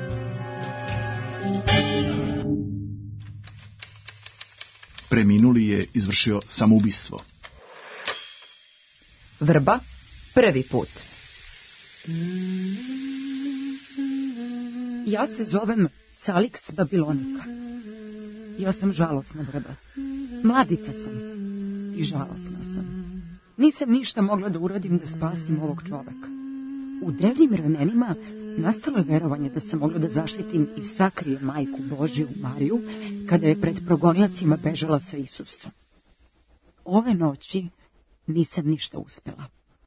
Preminuli je izvršio samoubistvo. Vrba, prvi put. Ja se zovem Saliks Babilonika. Ja sam žalosna vrba. Mladica sam i žalosna sam. Nisam ništa mogla da uradim da spasim ovog čoveka. U drevnim vremenima nastalo je verovanje da sam mogla da zaštitim i sakrijem majku Božju Mariju kada je pred progoniocima bežala sa Isusom. Ove noći nisam ništa uspela.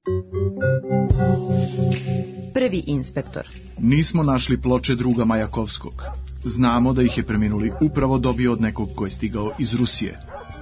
Prvi inspektor. Nismo našli ploče druga Majakovskog. Znamo da ih je preminuli upravo dobio od nekog ko je stigao iz Rusije.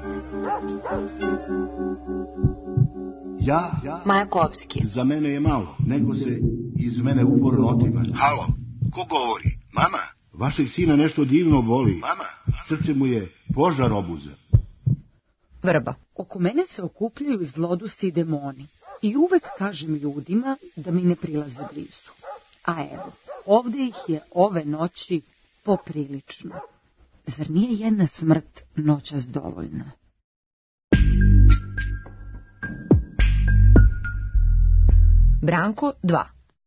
Majakovski. Za mene je malo, nego se iz mene uporno otima. Halo, ko govori? Mama? Vašeg sina nešto divno boli. Mama? Srce mu je požar obuza. Vrba. Oko mene se okupljaju zlodusi i demoni. I uvek kažem ljudima da mi ne prilaze blizu. A evo, ovde ih je ove noći poprilično. Zar nije jedna smrt noćas dovoljna? Branko 2.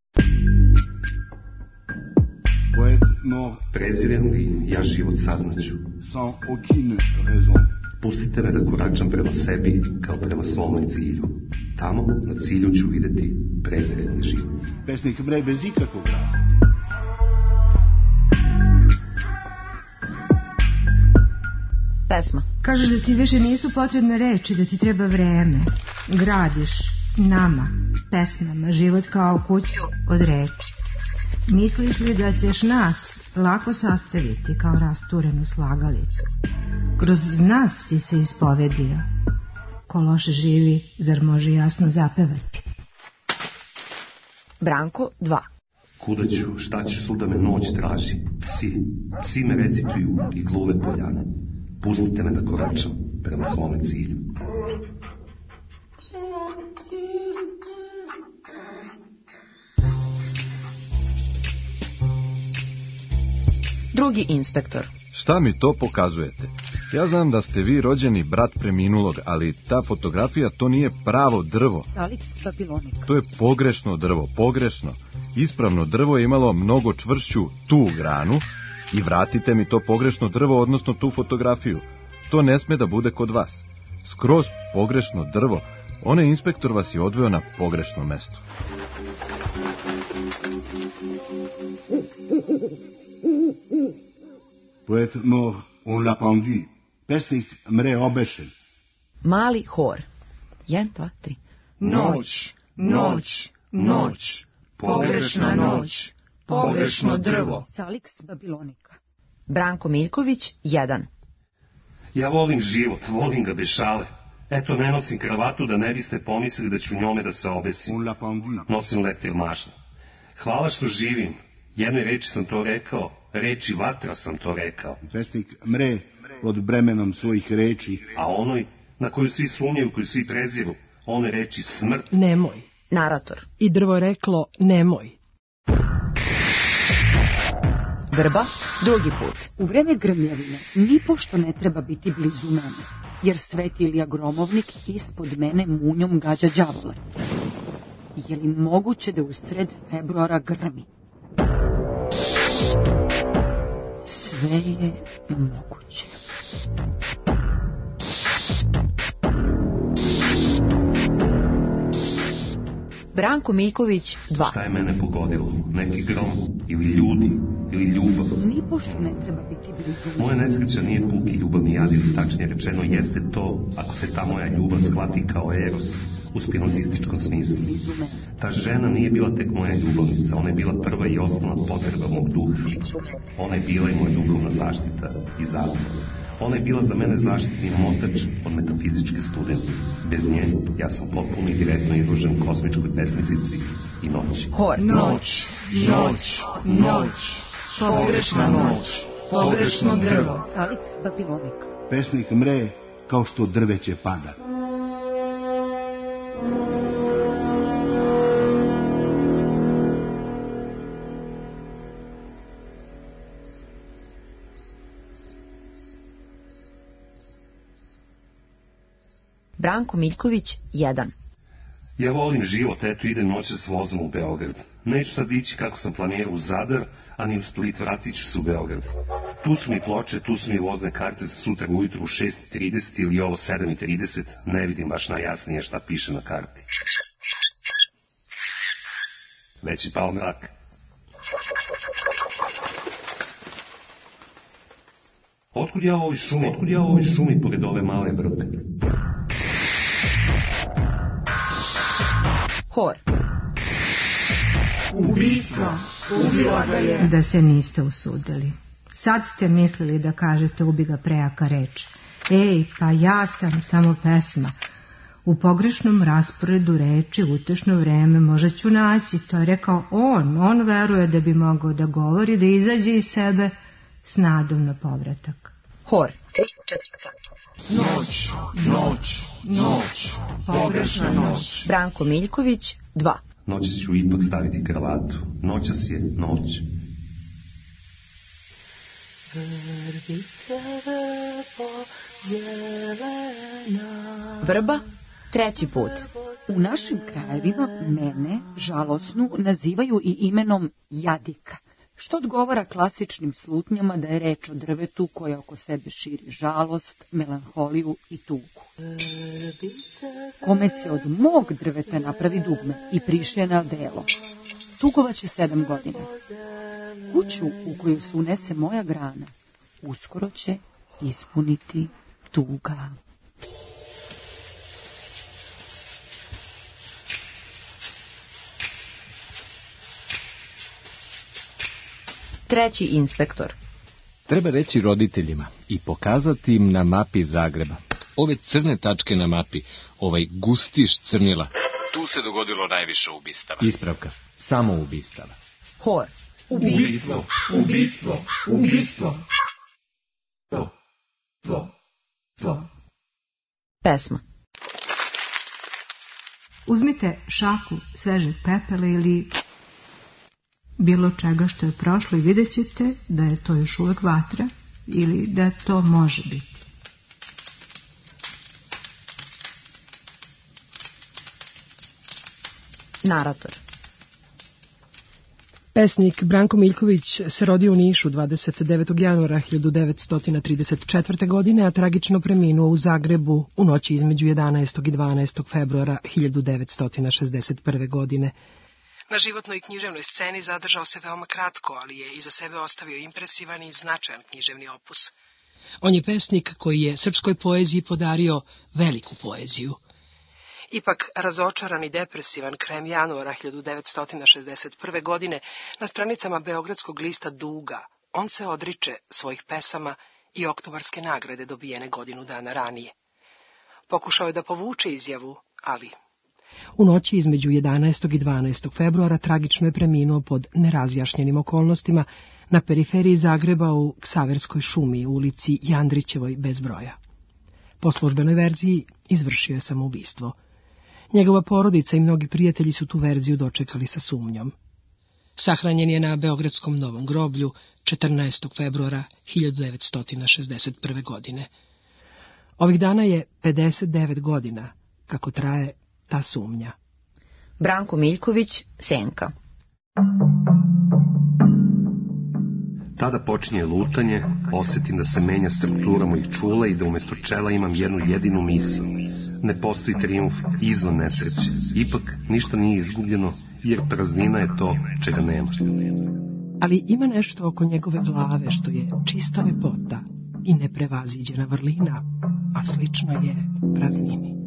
Prezirem li ja život saznaću? Sans aucune raison. Pustite me da koračam prema sebi kao prema svome cilju. Tamo na cilju ću videti prezireni život. Pesnik bre bez ikakvog rada. Pesma. Kažeš da ti više nisu potrebne reči, da ti treba vreme. Gradiš nama, pesmama, život kao kuću od reči. Misliš li da ćeš nas lako sastaviti kao rasturenu slagalicu? Kroz nas si se ispovedio. Ko loše živi, zar može jasno zapevati? Branko 2. Kuda ću, šta ću, suda me noć traži. Psi me recituju i gluve poljane. Pustite me da koračam prema svome cilju. Drugi inspektor. Šta mi to pokazujete? Ja znam da ste vi rođeni brat preminulog, ali ta fotografija to nije pravo drvo. Saliks Babilonika. To je pogrešno drvo, pogrešno. Ispravno drvo je imalo mnogo čvršću tu granu i vratite mi to pogrešno drvo, odnosno tu fotografiju. To ne sme da bude kod vas. Skroz pogrešno drvo. Onaj inspektor vas je odveo na pogrešno mesto. Poet mort, on l'a pendu. Pesnik mre obešen. Mali hor. 1, 2, 3. Noć, noć, noć, pogrešna noć, pogrešno drvo. Saliks Babilonika. Branko Miljković 1. Ja volim život, volim ga bez šale. Eto, ne nosim kravatu da ne biste pomislili da ću njome da se obesim. Nosim leptir mašna. Hvala što živim. Jednoj reči sam to rekao, reči vatra sam to rekao. Pesnik mre pod bremenom svojih reči. A onoj na koju svi sumnjaju, koju svi preziru, one reči smrt. Nemoj. Narator. I drvo reklo nemoj. Vrba, drugi put. U vreme grmljavine nipošto ne treba biti blizu mene, jer Sveti Ilija Gromovnik ispod mene munjom gađa đavole. Je li moguće da u sred februara grmi? Sve je moguće. Branko Miljković 2. Šta je mene pogodilo? Neki grom? Ili ljudi? Ili ljubav? Nipošto ne treba biti blizu. Moja nesreća nije puki ljubavni jad, ili tačnije rečeno jeste to, ako se ta moja ljubav shvati kao eros u spinozističkom smislu. Ta žena nije bila tek moja ljubavnica, ona je bila prva i osnovna potreba mog duha. Ona je bila i moja duhovna zaštita i zavod. Ona je bila za mene zaštitni motač od metafizičke studente. Bez nje ja sam potpuno i direktno izložen kosmičkoj besmislici i noći. Hor. Noć, noć, noć, pogrešna noć, pogrešno drvo. Saliks Babilonik. Pesnik mre kao što drveće pada. Branko Miljković 1. Ja volim život, eto idem noćas s vozom u Beograd. Neću sad ići kako sam planirao u Zadar, a ni u Split, vratit ću se u Beograd. Tu su mi ploče, tu su mi vozne karte za sutra ujutru u 6:30 ili ovo 7:30, ne vidim baš najjasnije šta piše na karti. Već je pao mrak. Otkud ja u ovoj šumi pored ove male brde? Hor. Ubistvo, ubila ga je. Da se niste usudili. Sad ste mislili da kažete ubi ga prejaka reč. Ej, pa ja sam samo pesma. U pogrešnom rasporedu reči utešno vreme možda ću naći, to je rekao on veruje da bi mogao da govori, da izađe iz sebe s nadom na povratak. Hor. Noć, noć, noć, pogrešna noć. Branko Miljković 2. Noćas ću ipak staviti kravatu. Noćas je noć. Vrba 3. put. U našim krajevima mene, žalosnu, nazivaju i imenom Jadika, što odgovara klasičnim slutnjama da je reč o drvetu koje oko sebe širi žalost, melanholiju i tugu. Kome se od mog drveta napravi dugme i prišije na delo, tugovaće 7 godina. Kuću u koju se unese moja grana, uskoro će ispuniti tuga. Treći inspektor. Treba reći roditeljima i pokazati im na mapi Zagreba. Ove crne tačke na mapi, ovaj gustiš crnila. Tu se dogodilo najviše ubistava. Ispravka, samo ubistava. Hor. Ubistvo, ubistvo, ubistvo. Pesma. Uzmite šaku svežeg pepela ili bilo čega što je prošlo i vidjet ćete da je to još uvek vatra ili da to može biti. Narator. Pesnik Branko Miljković se rodio u Nišu 29. januara 1934. godine, a tragično preminuo u Zagrebu u noći između 11. i 12. februara 1961. godine. Na životnoj i književnoj sceni zadržao se veoma kratko, ali je iza sebe ostavio impresivan i značajan književni opus. On je pesnik koji je srpskoj poeziji podario veliku poeziju. Ipak razočaran i depresivan krajem januara 1961. godine na stranicama Beogradskog lista Duga, on se odriče svojih pesama i oktobarske nagrade dobijene godinu dana ranije. Pokušao je da povuče izjavu, ali u noći između 11. i 12. februara tragično je preminuo pod nerazjašnjenim okolnostima na periferiji Zagreba u Ksaverskoj šumi u ulici Jandrićevoj bez broja. Po službenoj verziji izvršio je samoubistvo. Njegova porodica i mnogi prijatelji su tu verziju dočekali sa sumnjom. Sahranjen je na Beogradskom Novom groblju 14. februara 1961. godine. Ovih dana je 59 godina kako traje ta sumnja. Branko Miljković, Senka. Tada počinje lutanje, osjetim da se menja struktura mojih čula i da umjesto čela imam jednu jedinu misao. Ne postoji trijumf izvan nesreće. Ipak ništa nije izgubljeno, jer praznina je to čega nema. Ali ima nešto oko njegove glave što je čista lepota i neprevaziđena vrlina, a slično je praznini.